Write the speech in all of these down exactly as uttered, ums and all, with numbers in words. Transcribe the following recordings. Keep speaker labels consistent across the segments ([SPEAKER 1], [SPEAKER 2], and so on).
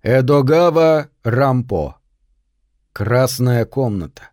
[SPEAKER 1] Эдогава Рампо. Красная комната.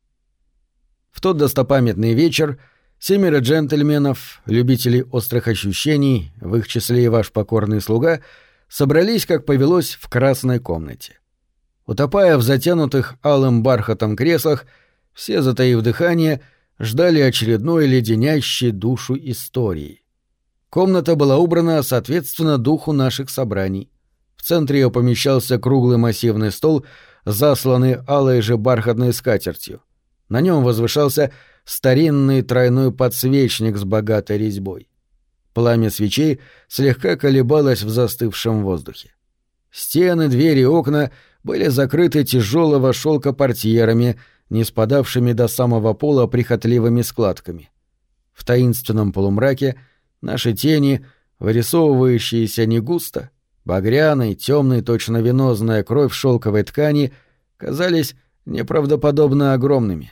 [SPEAKER 1] В тот достопамятный вечер семеро джентльменов, любителей острых ощущений, в их числе и ваш покорный слуга, собрались, как повелось, в красной комнате. Утопая в затянутых алым бархатом креслах, все, затаив дыхание, ждали очередной леденящей душу истории. Комната была убрана соответственно духу наших собраний. В центре ее помещался круглый массивный стол, засланный алой же бархатной скатертью. На нем возвышался старинный тройной подсвечник с богатой резьбой. Пламя свечей слегка колебалось в застывшем воздухе. Стены, двери и окна были закрыты тяжелого шелка портьерами, не спадавшими до самого пола прихотливыми складками. В таинственном полумраке наши тени, вырисовывающиеся не густо, багряной, темной, точно венозная кровь шелковой ткани, казались неправдоподобно огромными.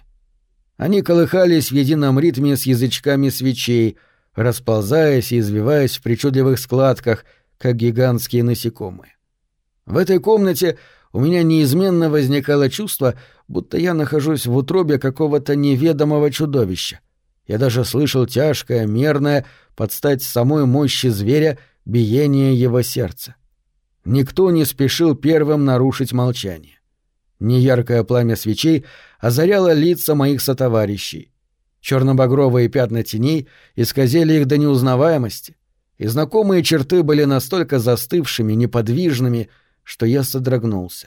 [SPEAKER 1] Они колыхались в едином ритме с язычками свечей, расползаясь и извиваясь в причудливых складках, как гигантские насекомые. В этой комнате у меня неизменно возникало чувство, будто я нахожусь в утробе какого-то неведомого чудовища. Я даже слышал тяжкое, мерное, под стать самой мощи зверя, биение его сердца. Никто не спешил первым нарушить молчание. Неяркое пламя свечей озаряло лица моих сотоварищей. Черно-багровые пятна теней исказили их до неузнаваемости, и знакомые черты были настолько застывшими, неподвижными, что я содрогнулся.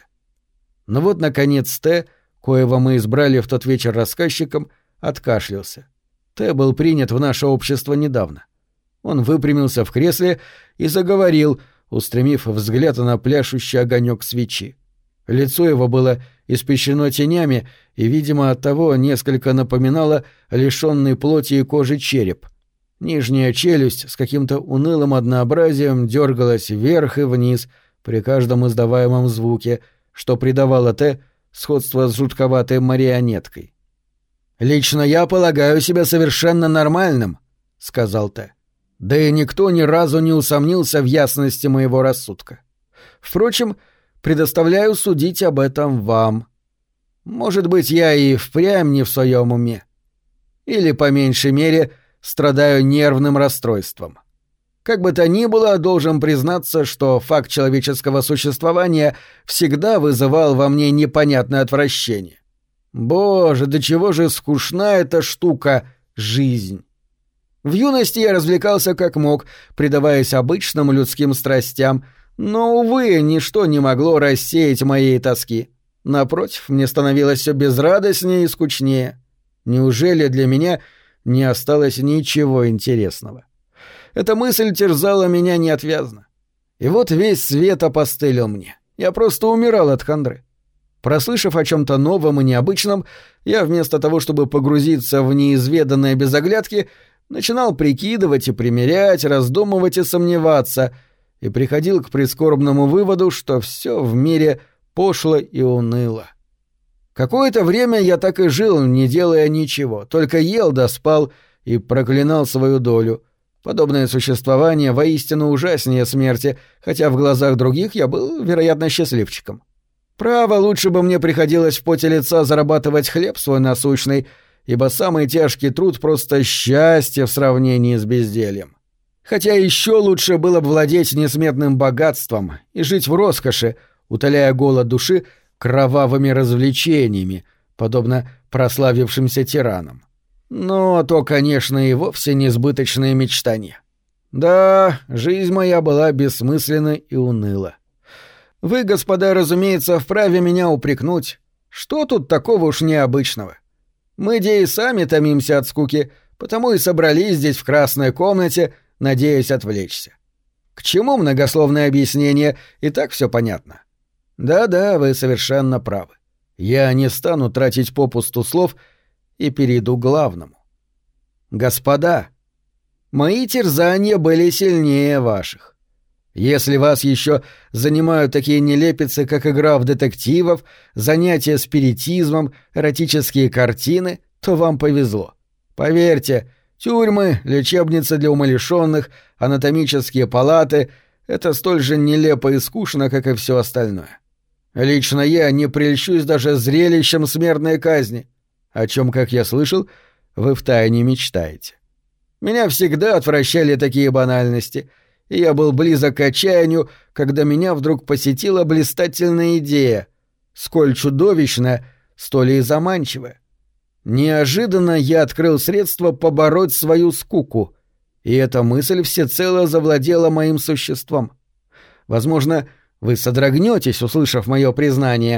[SPEAKER 1] Но вот, наконец, Т, коего мы избрали в тот вечер рассказчиком, откашлялся. Т был принят в наше общество недавно. Он выпрямился в кресле и заговорил, устремив взгляд на пляшущий огонек свечи. Лицо его было испещрено тенями и, видимо, оттого несколько напоминало лишённый плоти и кожи череп. Нижняя челюсть с каким-то унылым однообразием дергалась вверх и вниз при каждом издаваемом звуке, что придавало Т сходство с жутковатой марионеткой. «Лично я полагаю себя совершенно нормальным», — сказал Т. «Да и никто ни разу не усомнился в ясности моего рассудка. Впрочем, предоставляю судить об этом вам. Может быть, я и впрямь не в своем уме. Или, по меньшей мере, страдаю нервным расстройством. Как бы то ни было, должен признаться, что факт человеческого существования всегда вызывал во мне непонятное отвращение. Боже, до чего же скучна эта штука — жизнь! В юности я развлекался как мог, предаваясь обычным людским страстям, но, увы, ничто не могло рассеять моей тоски. Напротив, мне становилось все безрадостнее и скучнее. Неужели для меня не осталось ничего интересного? Эта мысль терзала меня неотвязно. И вот весь свет опостылил мне. Я просто умирал от хандры. Прослышав о чем-то новом и необычном, я вместо того, чтобы погрузиться в неизведанное без оглядки, начинал прикидывать и примерять, раздумывать и сомневаться, и приходил к прискорбному выводу, что все в мире пошло и уныло. Какое-то время я так и жил, не делая ничего, только ел да спал и проклинал свою долю. Подобное существование воистину ужаснее смерти, хотя в глазах других я был, вероятно, счастливчиком. Право, лучше бы мне приходилось в поте лица зарабатывать хлеб свой насущный, ибо самый тяжкий труд — просто счастье в сравнении с бездельем. Хотя еще лучше было бы владеть несметным богатством и жить в роскоши, утоляя голод души кровавыми развлечениями, подобно прославившимся тиранам. Но то, конечно, и вовсе несбыточные мечтания. Да, жизнь моя была бессмысленна и уныла. Вы, господа, разумеется, вправе меня упрекнуть. Что тут такого уж необычного? Мы, де и сами томимся от скуки, потому и собрались здесь в красной комнате, надеясь отвлечься. К чему многословное объяснение? И так все понятно. Да-да, вы совершенно правы. Я не стану тратить попусту слов и перейду к главному. Господа, мои терзания были сильнее ваших. Если вас еще занимают такие нелепицы, как игра в детективов, занятия спиритизмом, эротические картины, то вам повезло. Поверьте, тюрьмы, лечебницы для умалишенных, анатомические палаты — это столь же нелепо и скучно, как и все остальное. Лично я не прельщусь даже зрелищем смертной казни, о чем, как я слышал, вы втайне мечтаете. Меня всегда отвращали такие банальности, и я был близок к отчаянию, когда меня вдруг посетила блистательная идея, сколь чудовищная, столь и заманчивая. Неожиданно я открыл средство побороть свою скуку, и эта мысль всецело завладела моим существом. Возможно, вы содрогнетесь, услышав мое признание.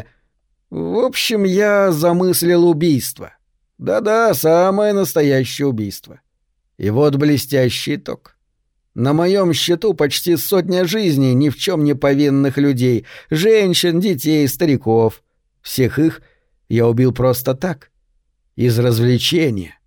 [SPEAKER 1] В общем, я замыслил убийство. Да-да, самое настоящее убийство. И вот блестящий итог. На моем счету почти сотня жизней ни в чем не повинных людей, женщин, детей, стариков. Всех их я убил просто так, из развлечения.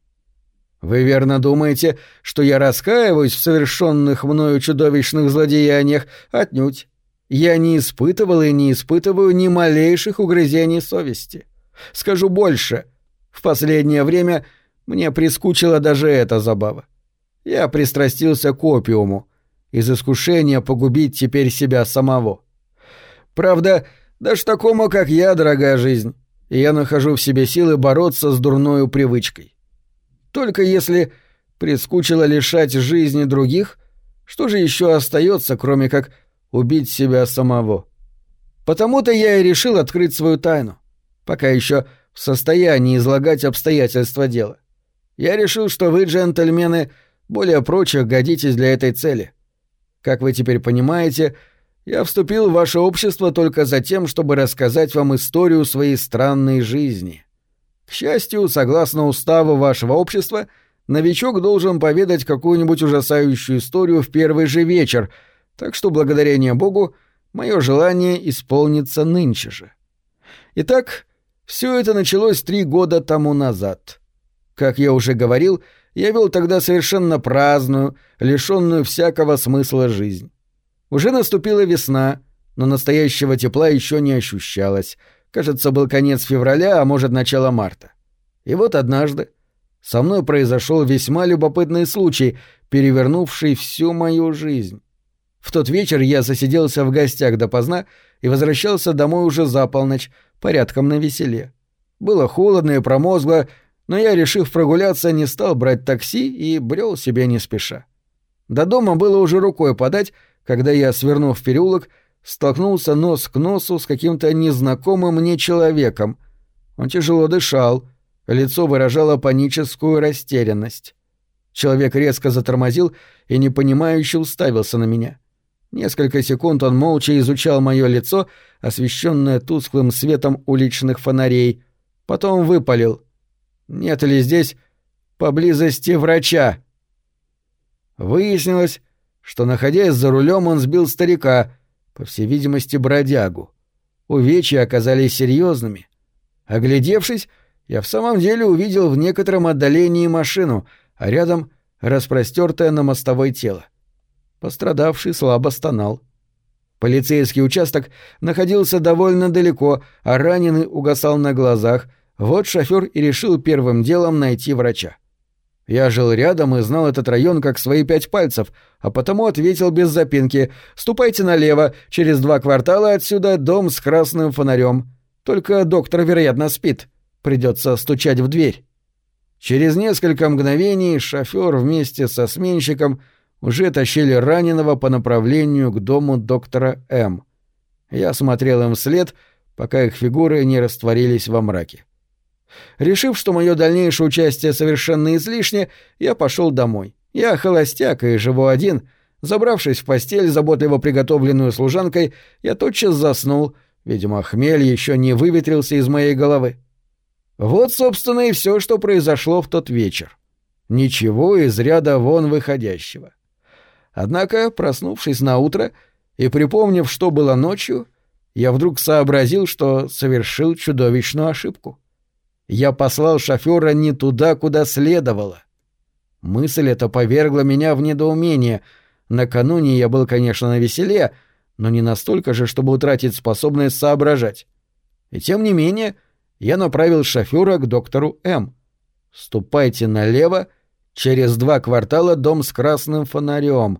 [SPEAKER 1] Вы верно думаете, что я раскаиваюсь в совершенных мною чудовищных злодеяниях? Отнюдь. Я не испытывал и не испытываю ни малейших угрызений совести. Скажу больше. В последнее время мне прискучила даже эта забава. Я пристрастился к опиуму, из искушения погубить теперь себя самого. Правда, даже такому, как я, дорогая жизнь, и я нахожу в себе силы бороться с дурною привычкой. Только если прискучило лишать жизни других, что же еще остается, кроме как убить себя самого? Потому-то я и решил открыть свою тайну, пока еще в состоянии излагать обстоятельства дела. Я решил, что вы, джентльмены, более прочих годитесь для этой цели. Как вы теперь понимаете, я вступил в ваше общество только за тем, чтобы рассказать вам историю своей странной жизни. К счастью, согласно уставу вашего общества, новичок должен поведать какую-нибудь ужасающую историю в первый же вечер, так что, благодарение Богу, мое желание исполнится нынче же. Итак, все это началось три года тому назад. Как я уже говорил, я вел тогда совершенно праздную, лишенную всякого смысла жизнь. Уже наступила весна, но настоящего тепла еще не ощущалось. Кажется, был конец февраля, а может, начало марта. И вот однажды со мной произошел весьма любопытный случай, перевернувший всю мою жизнь. В тот вечер я засиделся в гостях допоздна и возвращался домой уже за полночь, порядком навеселе. Было холодно и промозгло, но я, решив прогуляться, не стал брать такси и брел себе не спеша. До дома было уже рукой подать, когда я, свернув в переулок, столкнулся нос к носу с каким-то незнакомым мне человеком. Он тяжело дышал, лицо выражало паническую растерянность. Человек резко затормозил и непонимающе уставился на меня. Несколько секунд он молча изучал мое лицо, освещенное тусклым светом уличных фонарей. Потом выпалил: «Нет ли здесь поблизости врача?» Выяснилось, что, находясь за рулем, он сбил старика, по всей видимости, бродягу. Увечья оказались серьезными. Оглядевшись, я в самом деле увидел в некотором отдалении машину, а рядом распростертое на мостовой тело. Пострадавший слабо стонал. Полицейский участок находился довольно далеко, а раненый угасал на глазах. Вот шофер и решил первым делом найти врача. Я жил рядом и знал этот район как свои пять пальцев, а потому ответил без запинки: «Ступайте налево, через два квартала отсюда дом с красным фонарем. Только доктор, вероятно, спит. Придется стучать в дверь». Через несколько мгновений шофер вместе со сменщиком уже тащили раненого по направлению к дому доктора М. Я смотрел им вслед, пока их фигуры не растворились во мраке. Решив, что мое дальнейшее участие совершенно излишне, я пошел домой. Я холостяк и живу один. Забравшись в постель, заботливо приготовленную служанкой, я тотчас заснул. Видимо, хмель еще не выветрился из моей головы. Вот, собственно, и все, что произошло в тот вечер. Ничего из ряда вон выходящего. Однако, проснувшись наутро и припомнив, что было ночью, я вдруг сообразил, что совершил чудовищную ошибку. Я послал шофера не туда, куда следовало. Мысль эта повергла меня в недоумение. Накануне я был, конечно, навеселе, но не настолько же, чтобы утратить способность соображать. И тем не менее я направил шофера к доктору М. «Ступайте налево, через два квартала дом с красным фонарем».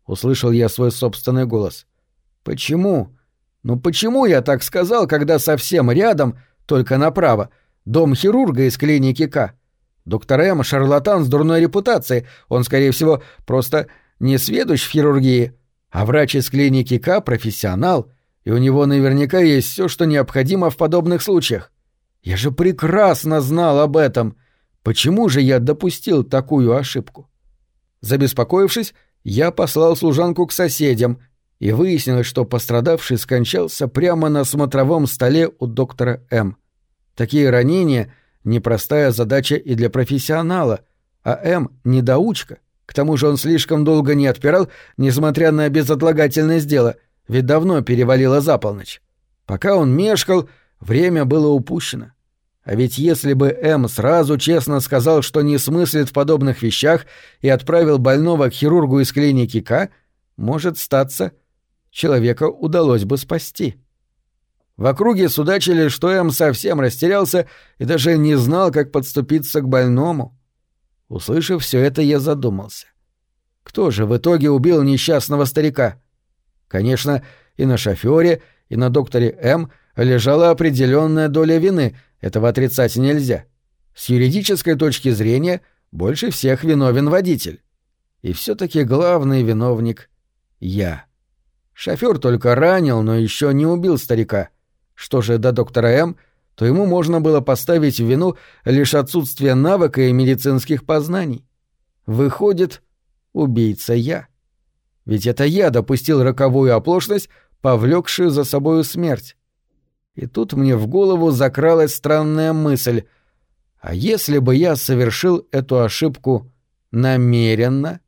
[SPEAKER 1] — услышал я свой собственный голос. «Почему? Ну почему я так сказал, когда совсем рядом, только направо, дом хирурга из клиники К? Доктор М — шарлатан с дурной репутацией, он, скорее всего, просто несведущ в хирургии, а врач из клиники К — профессионал, и у него наверняка есть все, что необходимо в подобных случаях. Я же прекрасно знал об этом. Почему же я допустил такую ошибку?» Забеспокоившись, я послал служанку к соседям, и выяснилось, что пострадавший скончался прямо на смотровом столе у доктора М. Такие ранения — непростая задача и для профессионала, а М — недоучка. К тому же он слишком долго не отпирал, несмотря на безотлагательность дела, ведь давно перевалило за полночь. Пока он мешкал, время было упущено. А ведь если бы М сразу честно сказал, что не смыслит в подобных вещах, и отправил больного к хирургу из клиники К, может статься, человека удалось бы спасти. В округе судачили, что М совсем растерялся и даже не знал, как подступиться к больному. Услышав все это, я задумался. Кто же в итоге убил несчастного старика? Конечно, и на шофёре, и на докторе М лежала определенная доля вины, этого отрицать нельзя. С юридической точки зрения больше всех виновен водитель. И все-таки главный виновник — я. Шофёр только ранил, но еще не убил старика. Что же до доктора М, то ему можно было поставить в вину лишь отсутствие навыка и медицинских познаний. Выходит, убийца я. Ведь это я допустил роковую оплошность, повлекшую за собою смерть. И тут мне в голову закралась странная мысль. А если бы я совершил эту ошибку намеренно?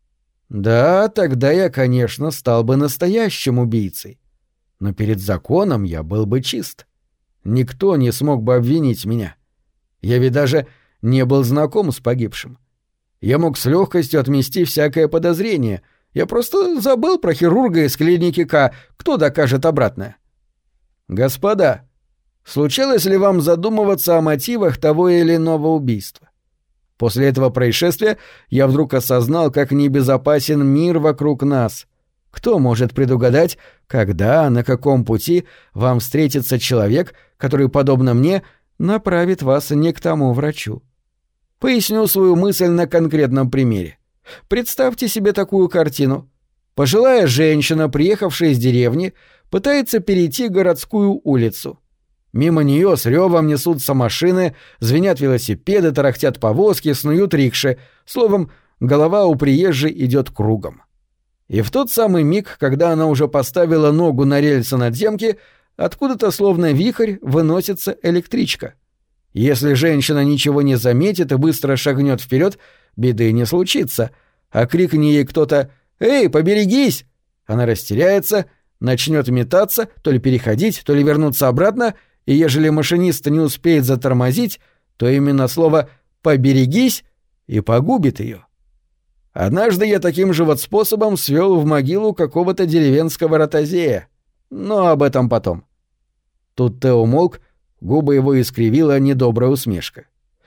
[SPEAKER 1] Да, тогда я, конечно, стал бы настоящим убийцей. Но перед законом я был бы чист. Никто не смог бы обвинить меня. Я ведь даже не был знаком с погибшим. Я мог с легкостью отмести всякое подозрение. Я просто забыл про хирурга из клиники К. Кто докажет обратное? Господа, случалось ли вам задумываться о мотивах того или иного убийства? После этого происшествия я вдруг осознал, как небезопасен мир вокруг нас. Кто может предугадать, когда, на каком пути вам встретится человек, который, подобно мне, направит вас не к тому врачу? Поясню свою мысль на конкретном примере. Представьте себе такую картину. Пожилая женщина, приехавшая из деревни, пытается перейти городскую улицу. Мимо нее с ревом несутся машины, звенят велосипеды, тарахтят повозки, снуют рикши. Словом, голова у приезжей идет кругом. И в тот самый миг, когда она уже поставила ногу на рельсы надземки, откуда-то словно вихрь выносится электричка. Если женщина ничего не заметит и быстро шагнет вперед, беды не случится, а крикни ей кто-то «Эй, поберегись!», она растеряется, начнет метаться, то ли переходить, то ли вернуться обратно, и ежели машинист не успеет затормозить, то именно слово «поберегись» и погубит ее. Однажды я таким же вот способом свел в могилу какого-то деревенского ротозея. Но об этом потом. Тут Тео умолк, губы его искривила недобрая усмешка.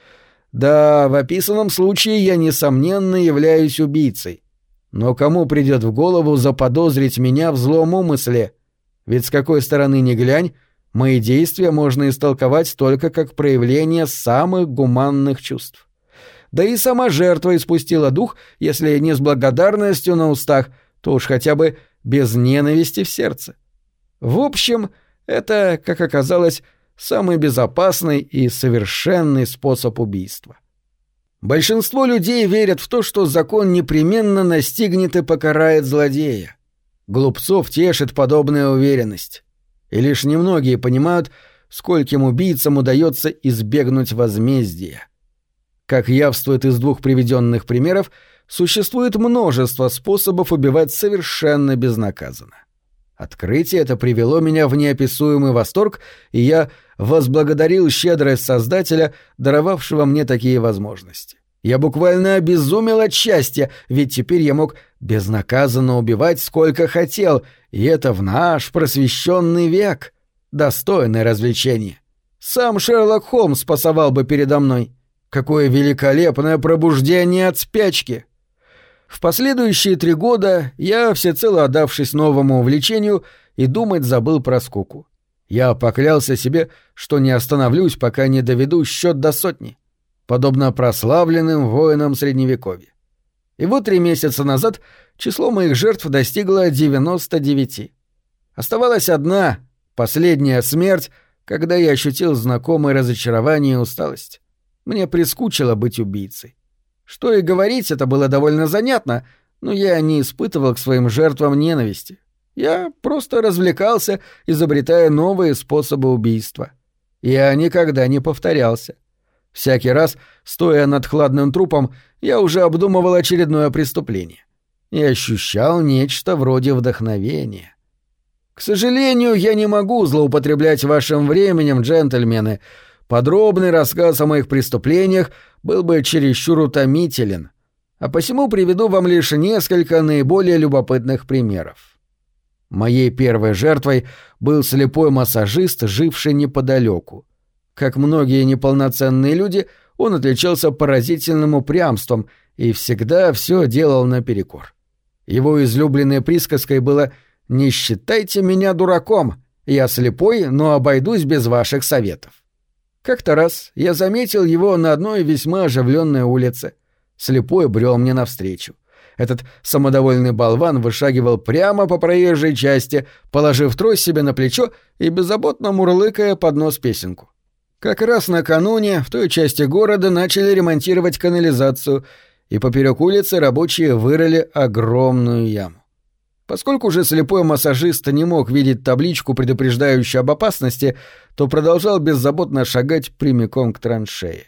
[SPEAKER 1] Да, в описанном случае я, несомненно, являюсь убийцей. Но кому придет в голову заподозрить меня в злом умысле? Ведь с какой стороны ни глянь, мои действия можно истолковать только как проявление самых гуманных чувств. Да и сама жертва испустила дух, если не с благодарностью на устах, то уж хотя бы без ненависти в сердце. В общем, это, как оказалось, самый безопасный и совершенный способ убийства. Большинство людей верят в то, что закон непременно настигнет и покарает злодея. Глупцов тешит подобная уверенность. И лишь немногие понимают, скольким убийцам удается избегнуть возмездия. Как явствует из двух приведенных примеров, существует множество способов убивать совершенно безнаказанно. Открытие это привело меня в неописуемый восторг, и я возблагодарил щедрость Создателя, даровавшего мне такие возможности. Я буквально обезумел от счастья, ведь теперь я мог безнаказанно убивать сколько хотел, и это в наш просвещенный век. Достойное развлечение. Сам Шерлок Холмс спасовал бы передо мной. Какое великолепное пробуждение от спячки! В последующие три года я, всецело отдавшись новому увлечению, и думать забыл про скуку. Я поклялся себе, что не остановлюсь, пока не доведу счет до сотни, подобно прославленным воинам Средневековья. И вот три месяца назад число моих жертв достигло девяноста девяти. Оставалась одна, последняя смерть, когда я ощутил знакомое разочарование и усталость. Мне прискучило быть убийцей. Что и говорить, это было довольно занятно, но я не испытывал к своим жертвам ненависти. Я просто развлекался, изобретая новые способы убийства. Я никогда не повторялся. Всякий раз, стоя над хладным трупом, я уже обдумывал очередное преступление и ощущал нечто вроде вдохновения. К сожалению, я не могу злоупотреблять вашим временем, джентльмены. Подробный рассказ о моих преступлениях был бы чересчур утомителен, а посему приведу вам лишь несколько наиболее любопытных примеров. Моей первой жертвой был слепой массажист, живший неподалеку. Как многие неполноценные люди, он отличался поразительным упрямством и всегда все делал наперекор. Его излюбленной присказкой было «Не считайте меня дураком, я слепой, но обойдусь без ваших советов». Как-то раз я заметил его на одной весьма оживленной улице. Слепой брел мне навстречу. Этот самодовольный болван вышагивал прямо по проезжей части, положив трость себе на плечо и беззаботно мурлыкая под нос песенку. Как раз накануне в той части города начали ремонтировать канализацию, и поперек улицы рабочие вырыли огромную яму. Поскольку же слепой массажист не мог видеть табличку, предупреждающую об опасности, то продолжал беззаботно шагать прямиком к траншее.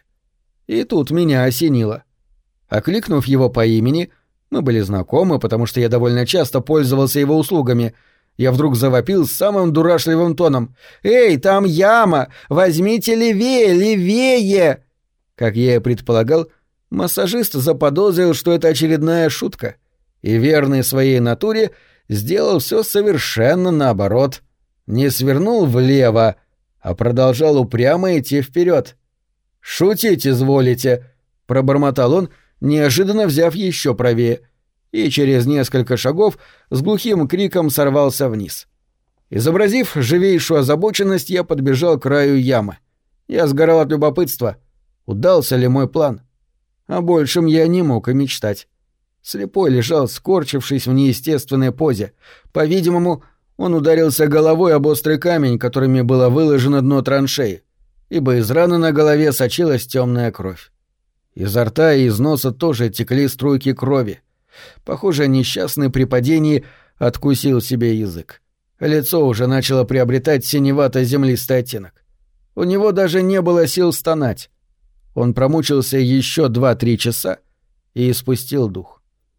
[SPEAKER 1] И тут меня осенило. Окликнув его по имени, мы были знакомы, потому что я довольно часто пользовался его услугами, я вдруг завопил с самым дурашливым тоном: «Эй, там яма! Возьмите левее, левее!» Как я и предполагал, массажист заподозрил, что это очередная шутка, и, верный своей натуре, сделал все совершенно наоборот. Не свернул влево, а продолжал упрямо идти вперед. «Шутить изволите!» — пробормотал он, неожиданно взяв еще правее, и через несколько шагов с глухим криком сорвался вниз. Изобразив живейшую озабоченность, я подбежал к краю ямы. Я сгорал от любопытства. Удался ли мой план? О большем я не мог и мечтать. Слепой лежал, скорчившись в неестественной позе. По-видимому, он ударился головой об острый камень, которыми было выложено дно траншеи, ибо из раны на голове сочилась темная кровь. Изо рта и из носа тоже текли струйки крови. Похоже, несчастный при падении откусил себе язык. Лицо уже начало приобретать синевато-землистый оттенок. У него даже не было сил стонать. Он промучился еще два-три часа и испустил дух.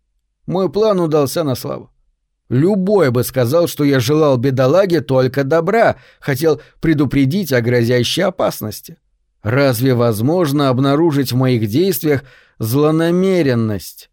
[SPEAKER 1] Мой план удался на славу. Любой бы сказал, что я желал бедолаге только добра, хотел предупредить о грозящей опасности. Разве возможно обнаружить в моих действиях злонамеренность?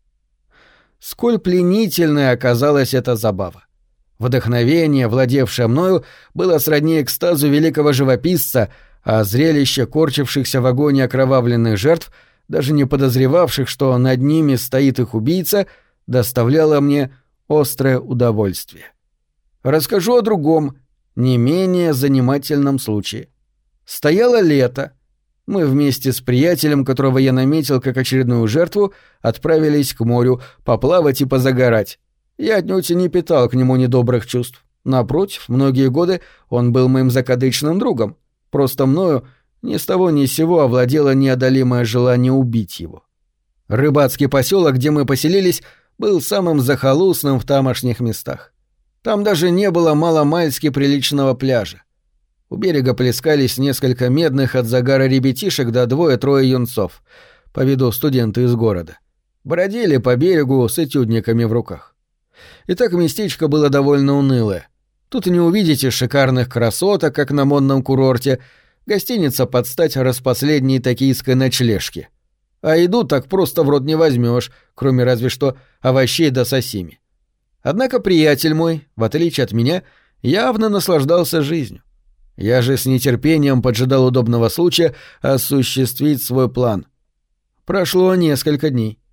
[SPEAKER 1] Сколь пленительной оказалась эта забава. Вдохновение, владевшее мною, было сродни экстазу великого живописца, а зрелище корчившихся в агонии окровавленных жертв, даже не подозревавших, что над ними стоит их убийца, доставляло мне острое удовольствие. Расскажу о другом, не менее занимательном случае. Стояло лето. Мы вместе с приятелем, которого я наметил как очередную жертву, отправились к морю поплавать и позагорать. Я отнюдь не питал к нему недобрых чувств. Напротив, многие годы он был моим закадычным другом. Просто мною ни с того ни с сего овладело неодолимое желание убить его. Рыбацкий поселок, где мы поселились, был самым захолустным в тамошних местах. Там даже не было маломальски приличного пляжа. У берега плескались несколько медных от загара ребятишек да двое-трое юнцов, по виду студенты из города. Бродили по берегу с этюдниками в руках. Итак, местечко было довольно унылое. Тут не увидите шикарных красоток, как на модном курорте, гостиница под стать распоследней токийской ночлежки. А еду так просто в рот не возьмешь, кроме разве что овощей да сосими. Однако приятель мой, в отличие от меня, явно наслаждался жизнью. Я же с нетерпением поджидал удобного случая осуществить свой план. Прошло несколько дней.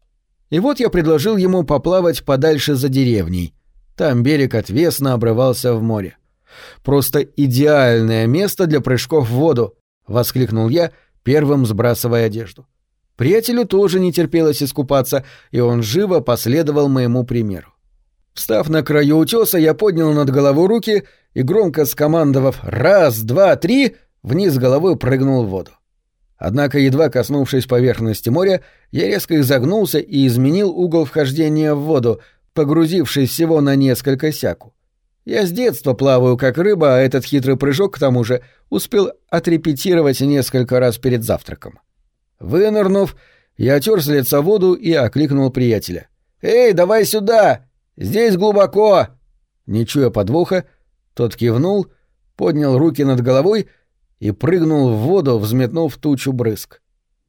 [SPEAKER 1] И вот я предложил ему поплавать подальше за деревней. Там берег отвесно обрывался в море. «Просто идеальное место для прыжков в воду!» — воскликнул я, первым сбрасывая одежду. Приятелю тоже не терпелось искупаться, и он живо последовал моему примеру. Встав на краю утеса, я поднял над головой руки и, громко скомандовав «раз, два, три», вниз головой прыгнул в воду. Однако, едва коснувшись поверхности моря, я резко изогнулся и изменил угол вхождения в воду, погрузившись всего на несколько сяку. Я с детства плаваю как рыба, а этот хитрый прыжок, к тому же, успел отрепетировать несколько раз перед завтраком. Вынырнув, я отер с лица воду и окликнул приятеля. «Эй, давай сюда! Здесь глубоко!» Не чуя подвоха, тот кивнул, поднял руки над головой и прыгнул в воду, взметнув тучу брызг.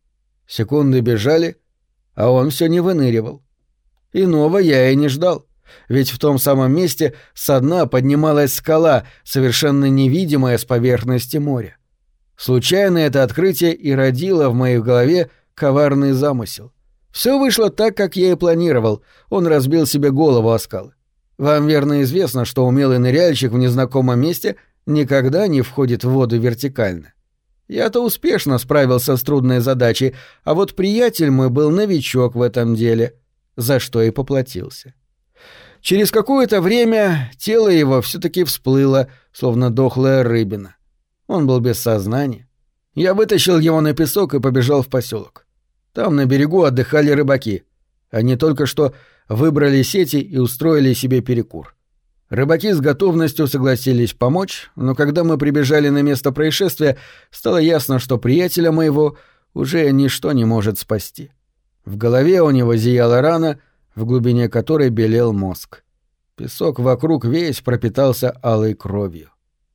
[SPEAKER 1] Секунды бежали, а он все не выныривал. Иного я и не ждал, ведь в том самом месте со дна поднималась скала, совершенно невидимая с поверхности моря. Случайно это открытие и родило в моей голове коварный замысел. Все вышло так, как я и планировал, он разбил себе голову о скалы. Вам верно известно, что умелый ныряльщик в незнакомом месте никогда не входит в воду вертикально. Я-то успешно справился с трудной задачей, а вот приятель мой был новичок в этом деле, за что и поплатился. Через какое-то время тело его все-таки всплыло, словно дохлая рыбина. Он был без сознания. Я вытащил его на песок и побежал в поселок. Там на берегу отдыхали рыбаки. Они только что выбрали сети и устроили себе перекур. Рыбаки с готовностью согласились помочь, но когда мы прибежали на место происшествия, стало ясно, что приятеля моего уже ничто не может спасти. В голове у него зияла рана, в глубине которой белел мозг. Песок вокруг весь пропитался алой кровью.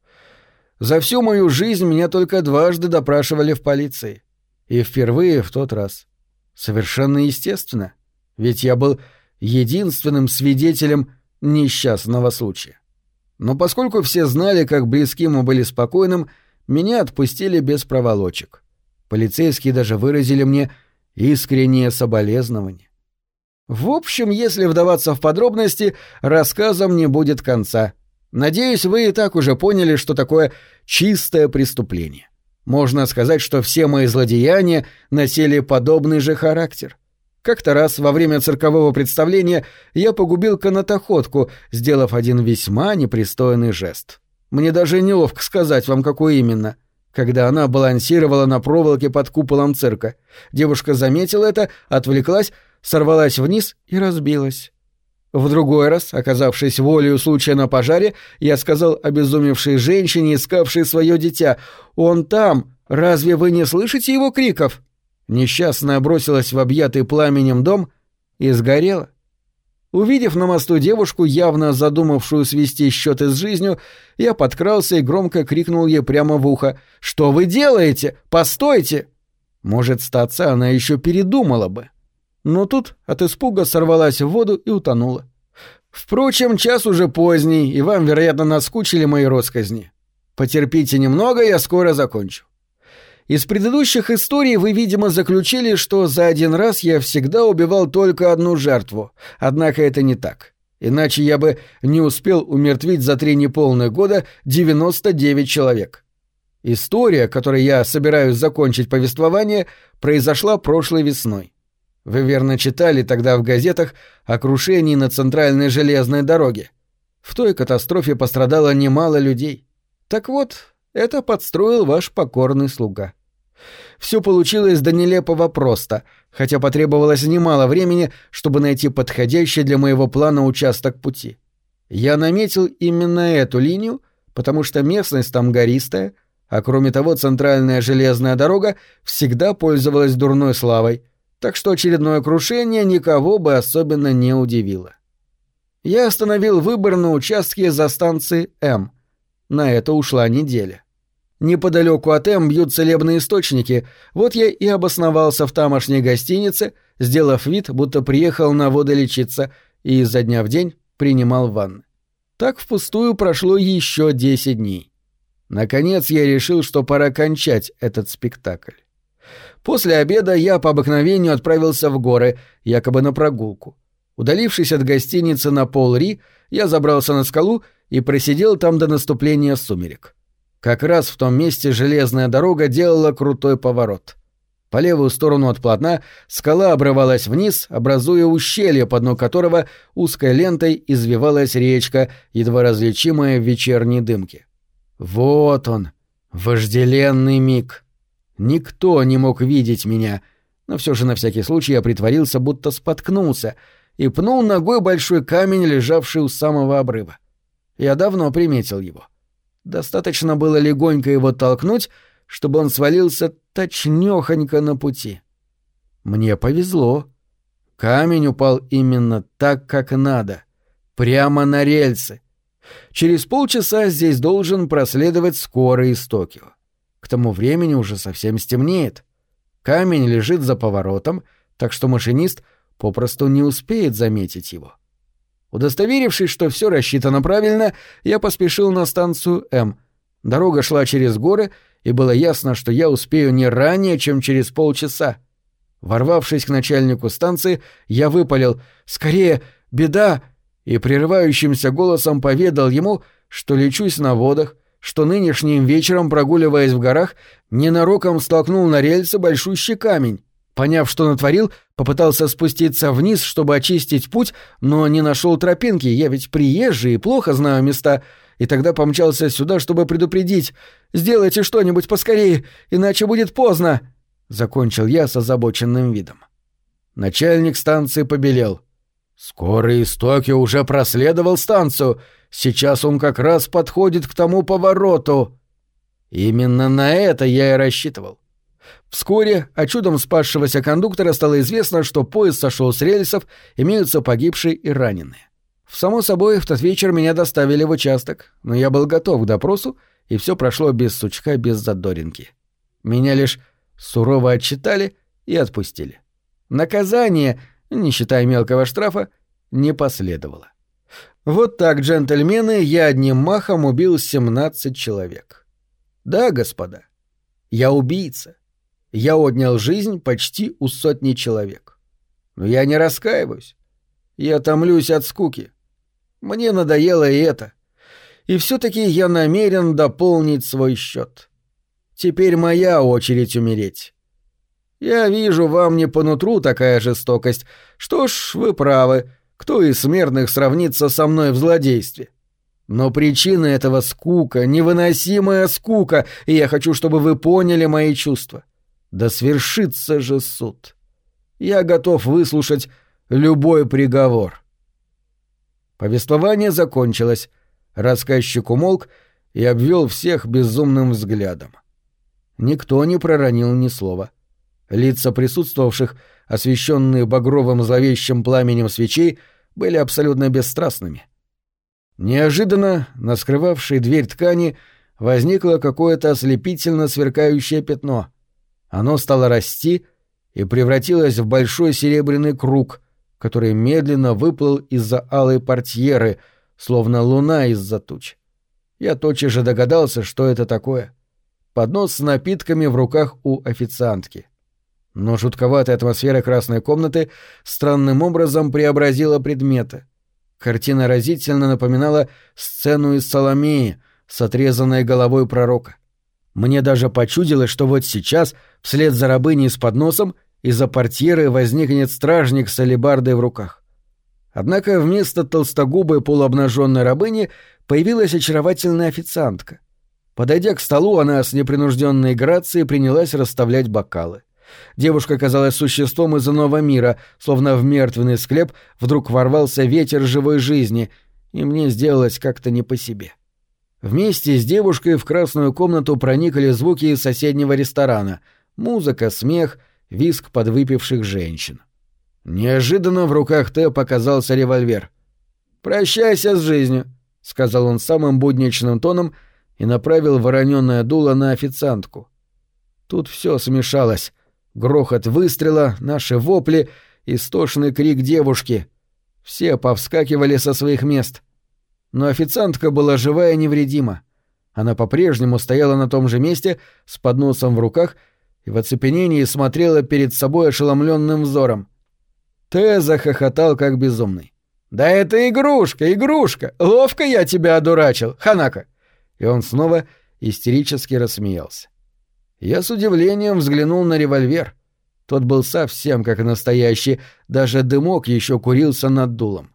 [SPEAKER 1] За всю мою жизнь меня только дважды допрашивали в полиции. И впервые в тот раз. Совершенно естественно, ведь я был единственным свидетелем несчастного случая. Но поскольку все знали, как близки мы были спокойным, меня отпустили без проволочек. Полицейские даже выразили мне искреннее соболезнование. В общем, если вдаваться в подробности, рассказам не будет конца. Надеюсь, вы и так уже поняли, что такое чистое преступление. Можно сказать, что все мои злодеяния носили подобный же характер. Как-то раз во время циркового представления я погубил канатоходку, сделав один весьма непристойный жест. Мне даже неловко сказать вам, какой именно. Когда она балансировала на проволоке под куполом цирка. Девушка заметила это, отвлеклась, сорвалась вниз и разбилась. В другой раз, оказавшись волею случая на пожаре, я сказал обезумевшей женщине, искавшей свое дитя: «Он там! Разве вы не слышите его криков?» Несчастная бросилась в объятый пламенем дом и сгорела. Увидев на мосту девушку, явно задумавшую свести счеты с жизнью, я подкрался и громко крикнул ей прямо в ухо: «Что вы делаете? Постойте!» Может, статься, она еще передумала бы. Но тут от испуга сорвалась в воду и утонула. Впрочем, час уже поздний, и вам, вероятно, наскучили мои россказни. Потерпите немного, я скоро закончу. Из предыдущих историй вы, видимо, заключили, что за один раз я всегда убивал только одну жертву. Однако это не так. Иначе я бы не успел умертвить за три неполных года девяносто девять человек. История, которой я собираюсь закончить повествование, произошла прошлой весной. Вы верно читали тогда в газетах о крушении на центральной железной дороге. В той катастрофе пострадало немало людей. Так вот, это подстроил ваш покорный слуга. Все получилось до нелепого просто, хотя потребовалось немало времени, чтобы найти подходящий для моего плана участок пути. Я наметил именно эту линию, потому что местность там гористая, а кроме того центральная железная дорога всегда пользовалась дурной славой, так что очередное крушение никого бы особенно не удивило. Я остановил выбор на участке за станцией М. На это ушла неделя. Неподалеку от М бьют целебные источники, вот я и обосновался в тамошней гостинице, сделав вид, будто приехал на водолечиться и изо дня в день принимал ванны. Так впустую прошло еще десять дней. Наконец я решил, что пора кончать этот спектакль. После обеда я по обыкновению отправился в горы, якобы на прогулку. Удалившись от гостиницы на Пол-Ри, я забрался на скалу и просидел там до наступления сумерек. Как раз в том месте железная дорога делала крутой поворот. По левую сторону от полотна скала обрывалась вниз, образуя ущелье, по дну которого узкой лентой извивалась речка, едва различимая в вечерней дымке. Вот он, вожделенный миг. Никто не мог видеть меня, но все же на всякий случай я притворился, будто споткнулся, и пнул ногой большой камень, лежавший у самого обрыва. Я давно приметил его. Достаточно было легонько его толкнуть, чтобы он свалился точнёхонько на пути. Мне повезло. Камень упал именно так, как надо, прямо на рельсы. Через полчаса здесь должен проследовать скорый из Токио. К тому времени уже совсем стемнеет. Камень лежит за поворотом, так что машинист попросту не успеет заметить его. Удостоверившись, что все рассчитано правильно, я поспешил на станцию М. Дорога шла через горы, и было ясно, что я успею не ранее, чем через полчаса. Ворвавшись к начальнику станции, я выпалил «Скорее! Беда!» и прерывающимся голосом поведал ему, что лечусь на водах, что нынешним вечером, прогуливаясь в горах, ненароком столкнул на рельсы большущий камень. Поняв, что натворил, попытался спуститься вниз, чтобы очистить путь, но не нашел тропинки, я ведь приезжий и плохо знаю места, и тогда помчался сюда, чтобы предупредить. «Сделайте что-нибудь поскорее, иначе будет поздно!» — закончил я с озабоченным видом. Начальник станции побелел. «Скорый из Токио уже проследовал станцию. Сейчас он как раз подходит к тому повороту». Именно на это я и рассчитывал. Вскоре о чудом спасшегося кондуктора стало известно, что поезд сошел с рельсов, имеются погибшие и раненые. Само собой, в тот вечер меня доставили в участок, но я был готов к допросу, и все прошло без сучка, без задоринки. Меня лишь сурово отчитали и отпустили. Наказание, не считая мелкого штрафа, не последовало. Вот так, джентльмены, я одним махом убил семнадцать человек. Да, господа, я убийца. Я отнял жизнь почти у сотни человек. Но я не раскаиваюсь. Я томлюсь от скуки. Мне надоело и это. И все-таки я намерен дополнить свой счет. Теперь моя очередь умереть. Я вижу, вам не по нутру такая жестокость. Что ж, вы правы. Кто из смертных сравнится со мной в злодействе? Но причина этого — скука, невыносимая скука, и я хочу, чтобы вы поняли мои чувства. Да свершится же суд. Я готов выслушать любой приговор. Повествование закончилось. Рассказчик умолк и обвел всех безумным взглядом. Никто не проронил ни слова. Лица присутствовавших, освещенные багровым зловещим пламенем свечей, были абсолютно бесстрастными. Неожиданно на скрывавшей дверь ткани возникло какое-то ослепительно сверкающее пятно. Оно стало расти и превратилось в большой серебряный круг, который медленно выплыл из-за алой портьеры, словно луна из-за туч. Я тотчас же догадался, что это такое. Поднос с напитками в руках у официантки. Но жутковатая атмосфера красной комнаты странным образом преобразила предметы. Картина разительно напоминала сцену из «Саломеи» с отрезанной головой пророка. Мне даже почудилось, что вот сейчас, вслед за рабыней с подносом, из-за портьеры возникнет стражник с алебардой в руках. Однако вместо толстогубой полуобнаженной рабыни появилась очаровательная официантка. Подойдя к столу, она с непринужденной грацией принялась расставлять бокалы. Девушка казалась существом из иного мира, словно в мертвенный склеп вдруг ворвался ветер живой жизни, и мне сделалось как-то не по себе. Вместе с девушкой в красную комнату проникли звуки из соседнего ресторана — музыка, смех, визг подвыпивших женщин. Неожиданно в руках Т показался револьвер. «Прощайся с жизнью», — сказал он самым будничным тоном и направил воронёное дуло на официантку. Тут все смешалось. Грохот выстрела, наши вопли, истошный крик девушки. Все повскакивали со своих мест. Но официантка была жива и невредима. Она по-прежнему стояла на том же месте с подносом в руках и в оцепенении смотрела перед собой ошеломленным взором. Т захохотал как безумный. «Да это игрушка, игрушка! Ловко я тебя одурачил, Ханако!» И он снова истерически рассмеялся. Я с удивлением взглянул на револьвер. Тот был совсем как настоящий, даже дымок еще курился над дулом.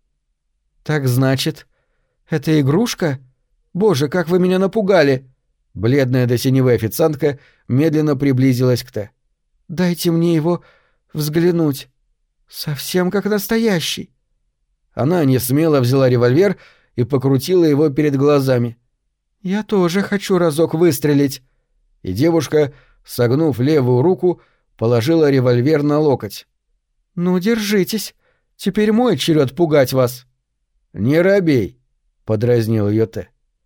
[SPEAKER 1] «Так значит, это игрушка? Боже, как вы меня напугали!» Бледная до синевы официантка медленно приблизилась к Т. «Дайте мне его взглянуть. Совсем как настоящий». Она несмело взяла револьвер и покрутила его перед глазами. «Я тоже хочу разок выстрелить». И девушка, согнув левую руку, положила револьвер на локоть. «Ну, держитесь. Теперь мой черед пугать вас». «Не робей», — подразнил ее Т.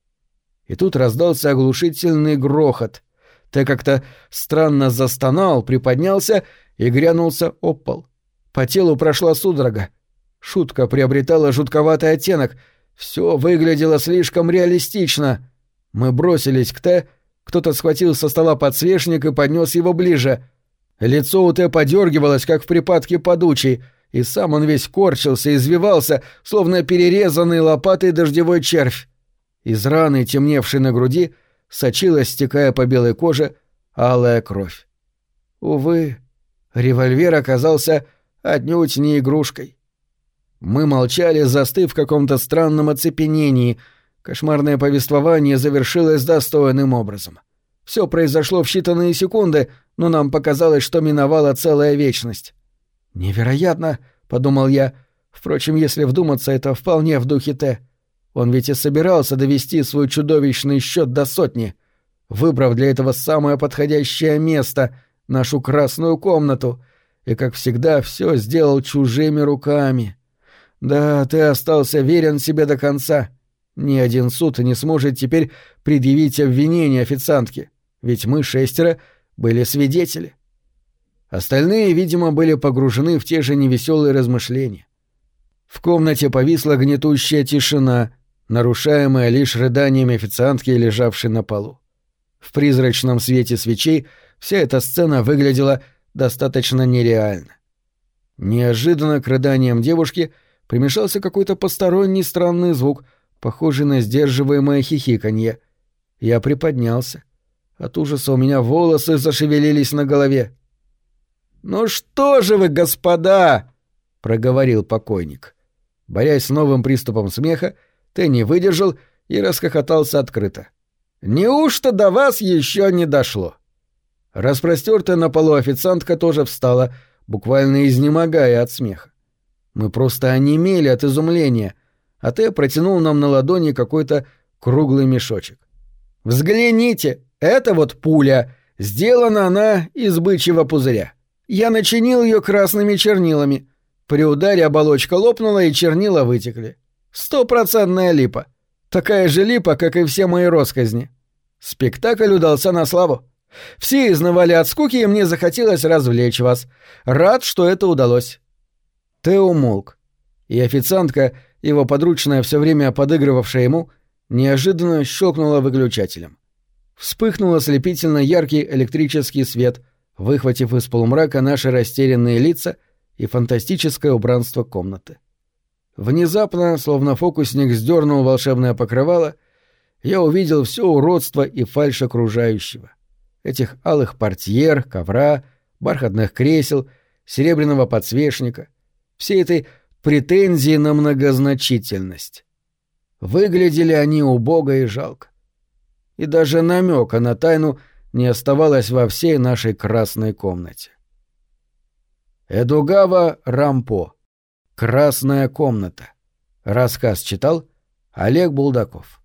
[SPEAKER 1] И тут раздался оглушительный грохот. Т как-то странно застонал, приподнялся и грянулся об пол. По телу прошла судорога. Шутка приобретала жутковатый оттенок. Все выглядело слишком реалистично. Мы бросились к Т, кто-то схватил со стола подсвечник и поднес его ближе. Лицо у Т подергивалось, как в припадке подучей, и сам он весь корчился, извивался, словно перерезанный лопатой дождевой червь. Из раны, темневшей на груди, сочилась, стекая по белой коже, алая кровь. Увы, револьвер оказался отнюдь не игрушкой. Мы молчали, застыв в каком-то странном оцепенении. Кошмарное повествование завершилось достойным образом. Все произошло в считанные секунды, но нам показалось, что миновала целая вечность. «Невероятно», — подумал я. Впрочем, если вдуматься, это вполне в духе Т. Он ведь и собирался довести свой чудовищный счет до сотни, выбрав для этого самое подходящее место — нашу красную комнату, и, как всегда, все сделал чужими руками. Да, ты остался верен себе до конца. Ни один суд не сможет теперь предъявить обвинение официантке, ведь мы шестеро были свидетели. Остальные, видимо, были погружены в те же невеселые размышления. В комнате повисла гнетущая тишина, нарушаемая лишь рыданиями официантки, лежавшей на полу. В призрачном свете свечей вся эта сцена выглядела достаточно нереально. Неожиданно к рыданиям девушки примешался какой-то посторонний странный звук, похожий на сдерживаемое хихиканье. Я приподнялся. От ужаса у меня волосы зашевелились на голове. «Ну что же вы, господа!» — проговорил покойник. Борясь с новым приступом смеха, Т не выдержал и расхохотался открыто. «Неужто до вас еще не дошло?» Распростертая на полу официантка тоже встала, буквально изнемогая от смеха. Мы просто онемели от изумления, а Т протянул нам на ладони какой-то круглый мешочек. «Взгляните, это вот пуля. Сделана она из бычьего пузыря. Я начинил ее красными чернилами. При ударе оболочка лопнула, и чернила вытекли. Стопроцентная липа. Такая же липа, как и все мои росказни. Спектакль удался на славу. Все изнывали от скуки, и мне захотелось развлечь вас. Рад, что это удалось». Т умолк, и официантка, его подручная, все время подыгрывавшая ему, неожиданно щелкнула выключателем. Вспыхнул ослепительно яркий электрический свет, выхватив из полумрака наши растерянные лица и фантастическое убранство комнаты. Внезапно, словно фокусник сдернул волшебное покрывало, я увидел все уродство и фальшь окружающего. Этих алых портьер, ковра, бархатных кресел, серебряного подсвечника, всей этой претензии на многозначительность. Выглядели они убого и жалко. И даже намека на тайну не оставалось во всей нашей красной комнате. Эдугава Рампо. «Красная комната». Рассказ читал Олег Булдаков.